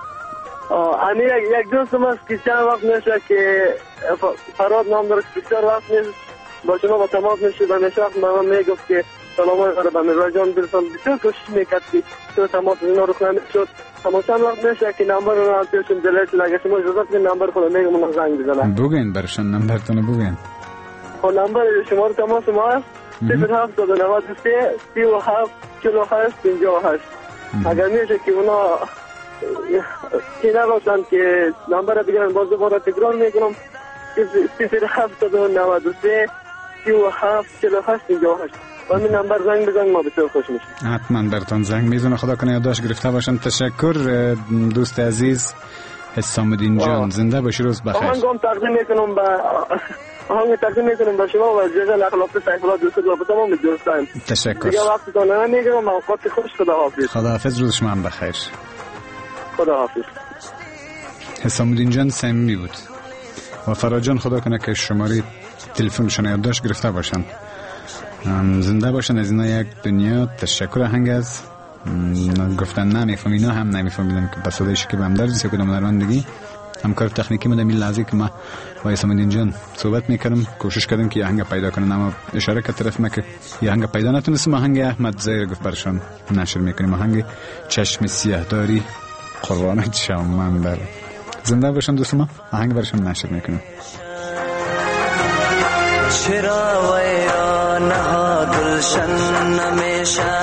یک دوستم است که چند وقت میشه که فراد نام داره که بسیار وقت نیست با شما با تماس میشه و میشه وقت من میگفت که سلامای قرار به میرویز جان برسم. بسیار کوشش میکرد که تو تماس اینا رو کنم شد. اما چند وقت میشه که نمبر رو نالتیشم دلیت لگه شما اجازه بدین نمبر خود میگم من زنگ بزنم. بگین برشان نمبرتون بگین. نمبر شما رو تماس ما است 0793 37 48 58. اگر میشه که اونا که نباشن که نمبر بگیرن باز دوباره تکرار میکنم 0793 37 48 58. با این نمبر زنگ بزن ما بسیار خوش میشیم. حتما براتون زنگ میزنم. خدا کنه یادداشت گرفته باشم. تشکر دوست عزیز اسام‌الدین جان. زنده باشی. روز بخیر. آهنگم تقدیم میکنم به شما و جزل اخلاق سیف‌الله دوست و تمام دوستان. تشکر. دیگه وقتتون نمیگیرم. اوقات خوش. خداحافظ. خداحافظ. روز شما هم بخیر. خداحافظ. اسام‌الدین جان صمیمی بود و فراد جان خدا کنه که شماره تلفنشون یادداشت گرفته باشن. زنده باشن از اینا یک دنیا. تشکر. آهنگ از گفتن نمیفهم اینا هم نمیفهمیدم که بس صدای شکیب همدرد است یا کدام هنرمندگی. همکار تکنیکی من در لحظه که ما با اسماعیل جان صحبت میکردم کوشش کردم که آهنگ پیدا کنم، اما اشاره که طرف ما که آهنگ پیدا نتونستم. آهنگ احمد زهیر گفت برشان نشر میکنیم. آهنگ چشم سیاه داری قربانت شم من بر زنده باشن دوست ما. آهنگ برشان نشر میکنیم. چرا ویران ها گلشن نمیشه،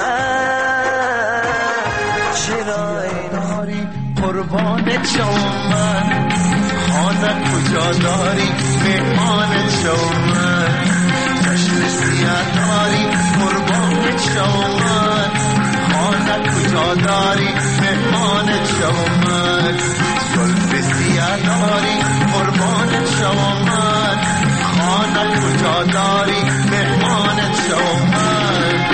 چرا داری قربان شومن، خانه کجا داری مهمان شومن، چشم سیاه داری قربان شومن، خانه کجا داری مهمان شومن، زلف سیاه داری قربان شومن، خانه کجا داری مهمان شومن.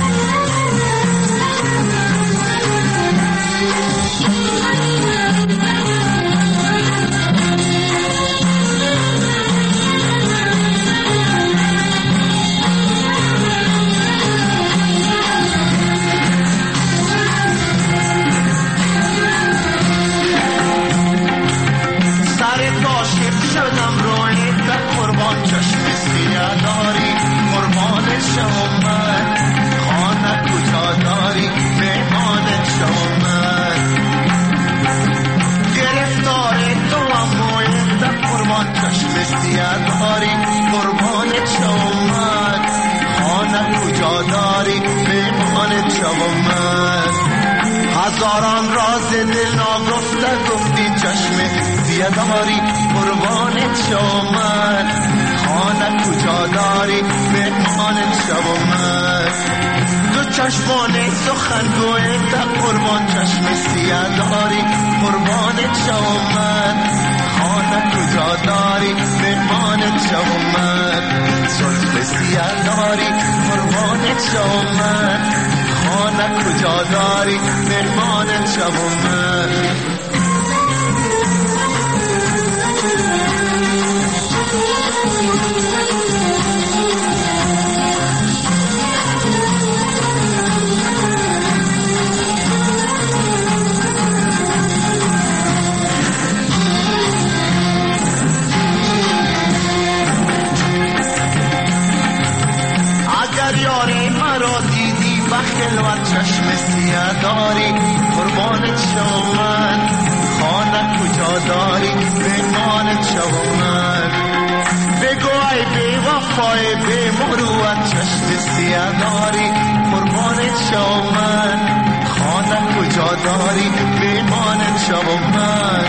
هزاران راز دل ناگفته گفتی چشم سیاه داری قربانت شومن، خانه کجا داری مهمانت شومن، دو چشمان سخن گویت قربان چشم سیاه داری قربانت شومن، خانه کجا داری مهمانت شومن، زلف سیاه داری قربانت شومن، خانه کجا داری مهمان شومن. اگر یاری مرا دیدی بخلوت چشم سیاه داری قربانت شومن، خانه کجا داری مهمانت شومن، بگو ای بی وفای بی مروت چشم سیاه داری قربانت شومن، خانه کجا داری مهمانت شومن،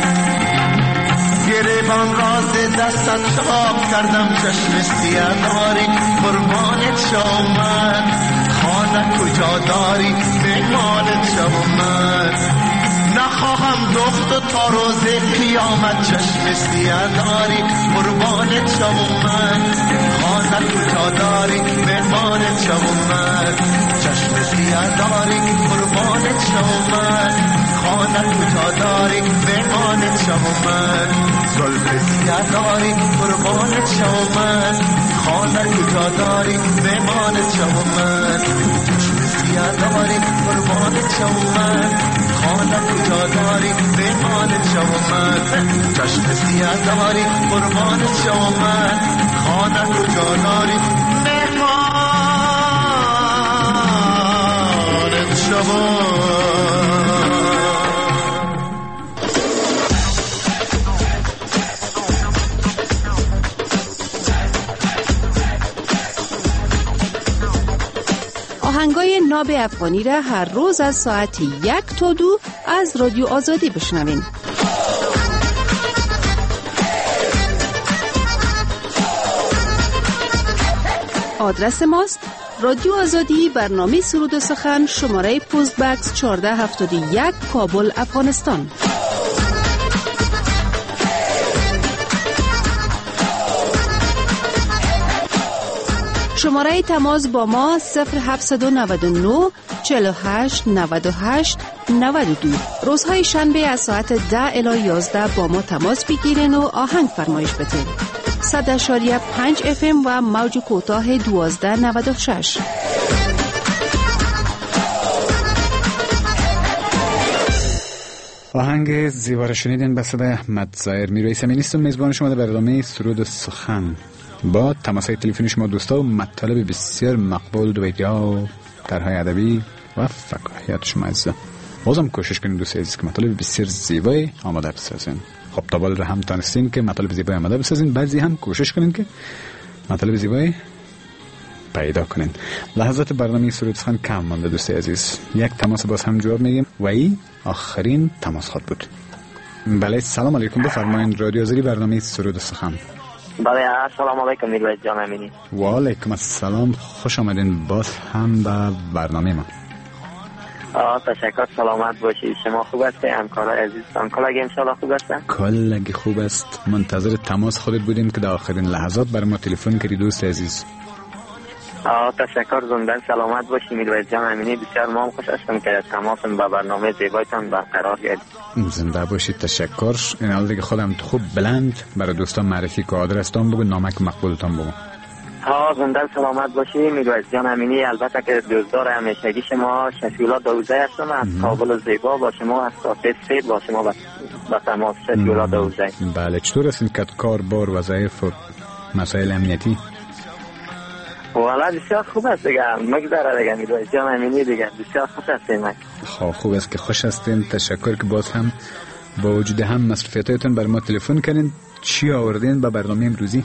گریبان راز دستت چاپ کردم چشم سیاه داری قربانت شومن، خانه کجا داری مهمانت شومن، نخواهم دخت تا روز قیامت چشم سیاه داری قربانت شومن، خانه کجا داری مهمانت شومن، چشم سیاه داری قربانت شومن، خانه کجا داری مهمانت شومن، زلف سیاه داری قربانت شومن، خانه کجا داری مهمانت شومن، چشم سیاه داری قربانت شومن، خانه کجا داری مهمانت شومن، چشم سیاه داری قربانت شومن، خانه کجا داری مهمانت شومن. آهنگای ناب افغانی را هر روز از ساعت 1 تا 2 از رادیو آزادی بشنوین. آدرس ماست رادیو آزادی، برنامه سرود و سخن، شماره پست بکس 1471 کابل افغانستان. شماره تماس با ما 0799 48 98 92. روزهای شنبه از ساعت 10 الی 11 با ما تماس بگیرین و آهنگ فرمایش بدین. 100.5 FM و موج کوتاه 1296. آهنگ زیبا را شنیدین به صدای احمد ظاهر میروائی نیستم، میزبان شما در برنامه سرود و سخن با تماس‌های تلفنی شما دوستا و مطالب بسیار مقبول و ویدیوها طرح‌های ادبی و فکاهیات شما عزیزان. بازم کوشش کنید دوست عزیز که مطالب بسیار زیبایی آماده بسازین. خب تا بالا هم تونستین که مطالب زیبایی آماده بسازین، بعضی هم کوشش کنین که مطالب زیبایی پیدا کنین. لحظات برنامه سرود سخن کم مانده دوست عزیز. یک تماس باز هم جواب میگیم و این آخرین تماس خود بود. بله سلام علیکم، بفرمایید. رادیو آذری برنامه سرود سخن. بله سلام علیکم میروائی جان امینی. و علیکم السلام، خوش آمدین باز هم به برنامه ما. تشکر، سلامت باشید. شما خوب هستید؟ همکارای عزیز کلگی انشالله خوب هستن؟ کلگی خوب است. منتظر تماس خودت بودیم که در آخرین لحظات برای ما تلفن کردی دوست عزیز. تشکر، زنده سلامت باشید میروائی جان امینی. بسیار ما خوش هستم که تماسم با برنامه زیبایتان برقرار گردید. زنده باشید. تشکر. این حال دیگه خودم خوب بلند برای دوستان معرفی که آدرستان بگو، نامک مقبولتان بگو. زنده سلامت باشی میروائی جان امینی. البته که دوستدار همیشگی شما شفیولا دوزه هستم از کابل زیبا، با شما از ساعت 3 با شما با تماس شفیولا دوزه. بله، چطور هستین که کار بار وظایف و مسائل امنیتی؟ والا بسیار خوب است دیگه، مگذره دیگه میروائی جان امینی دیگه، بسیار خوب هستین. خب خوب است که خوش هستین. تشکر که باز هم با وجود هم مصروفیتاتون بر ما تلفن کردین. چی آوردین به برنامه امروزی؟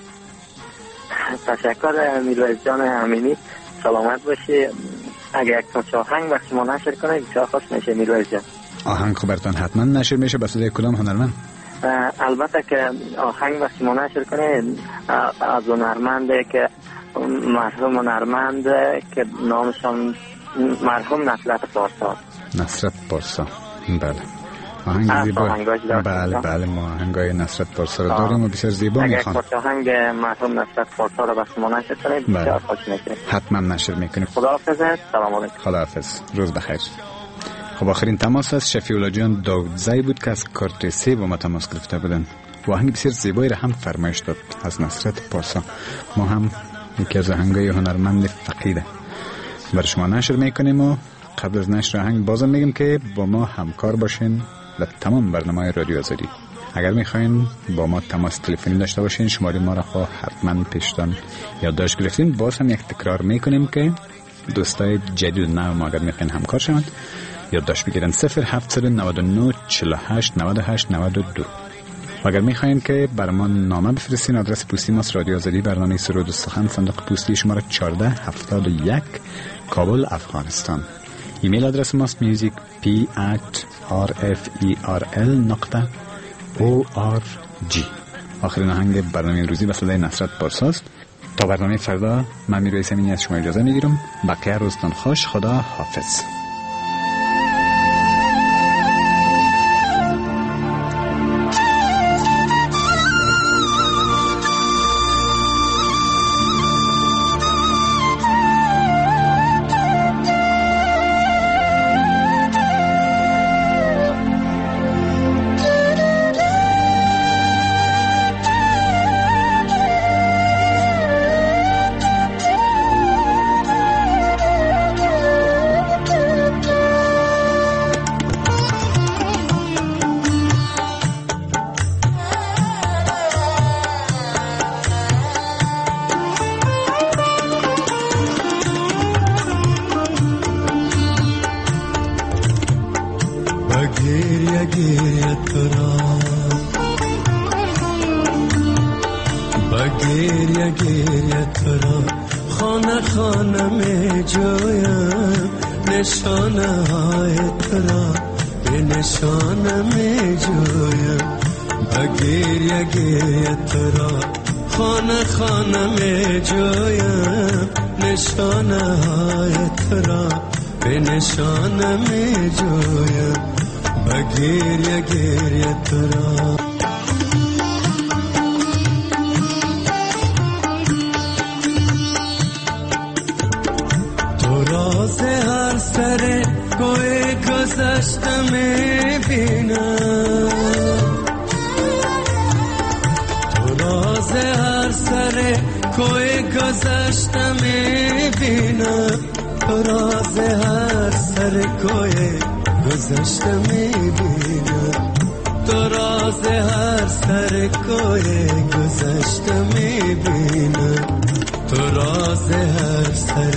تشکر میروائی جان امینی، سلامت باشی. اگه یک تا آهنگ وقت شما نشر کنه بسیار خوش میشه میروائی جان. آهنگ خب براتون حتما نشر میشه. به صدای کدام هنرمند؟ البته که آهنگ وقت شما نشر کنه از هنرمنده که مرحوم هنرمند که نامشان مرحوم نصرت پارسا. نصرت پارسا، بله. آهنگ زیبا. بله ما آهنگای نصرت پارسا رو داریم و بسیار زیبا میخوان. اگه آهنگ مرحوم نصرت پارسا رو بس ما نشر کنید بسیار خوش میشه. حتما نشر میکنیم. خداحافظ. سلام علیکم. خداحافظ، روز بخیر. خب آخرین تماس از شفیولا جان داودزی بود که از کارت 3 با ما تماس گرفته بودن و آهنگ بسیار زیبایی را هم فرمایش داد از نصرت پارسا. ما هم یکی از آهنگای هنرمند فقیده برای شما نشر میکنیم و قبل از نشر آهنگ بازم میگم که با ما همکار باشین در تمام برنامه رادیو آذری. اگر میخواین با ما تماس تلفنی داشته باشین شماره ما را حتما پیشتان یادداشت گرفتین. باز هم یک تکرار میکنیم که دوستای جدید نو ما اگر میخواین همکار شوند یادداشت بگیرن 0799 48 98 92. و اگر میخواین که برای ما نامه بفرستین آدرس پستی ما رادیو آذری برنامه سرود و سخن، صندوق پستی شماره 1471 کابل افغانستان. ایمیل آدرس ماست music@rferl.org. آخرین آهنگ برنامه امروزی به صدای نصرت پارسا است. تا برنامه فردا من میروائی امینی از شما اجازه میگیرم. بقیه روزتان خوش. خدا حافظ. کوئی گذشت میبینم راز هر سر کوئی گذشت میبینم راز هر سر کوی گذشته میبینم، تو راز هر سر،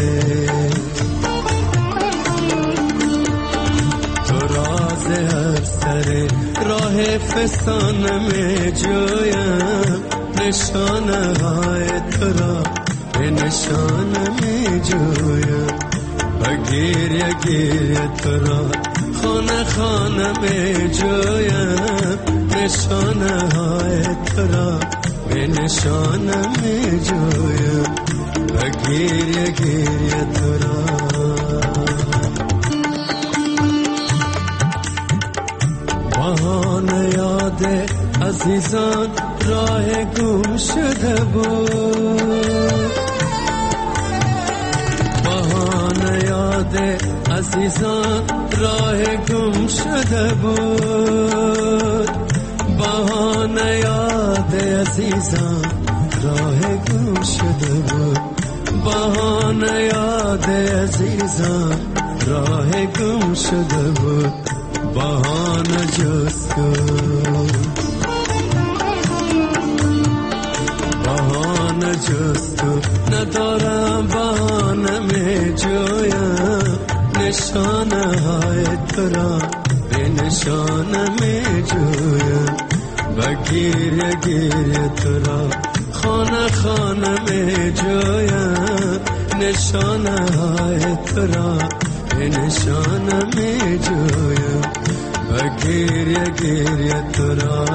تو راز هر سر راه فسانه می جویم، نشانه های تو را به نشانه می جویم، و گریه گریه تو را خانه خانه می جویم، نشانه های تو را به نشانه می جویم، و گریه گریه تو را. بهانه یاد عزیزان راه گم شده بود، بهانه یاد عزیزان راه گم شده بود، بهانه یاد عزیزان راه گم شده بود، بهانه یاد عزیزان راه گم شده بود، بهانه جز تو، بهانه جز تو ندارم، بهانه می جویم، نشانه های تو را به نشانه می جویم، و گریه گریه تو را خانه خانه می جویم، نشانه های تو را به نشانه می جویم، و گریه گریه تو را.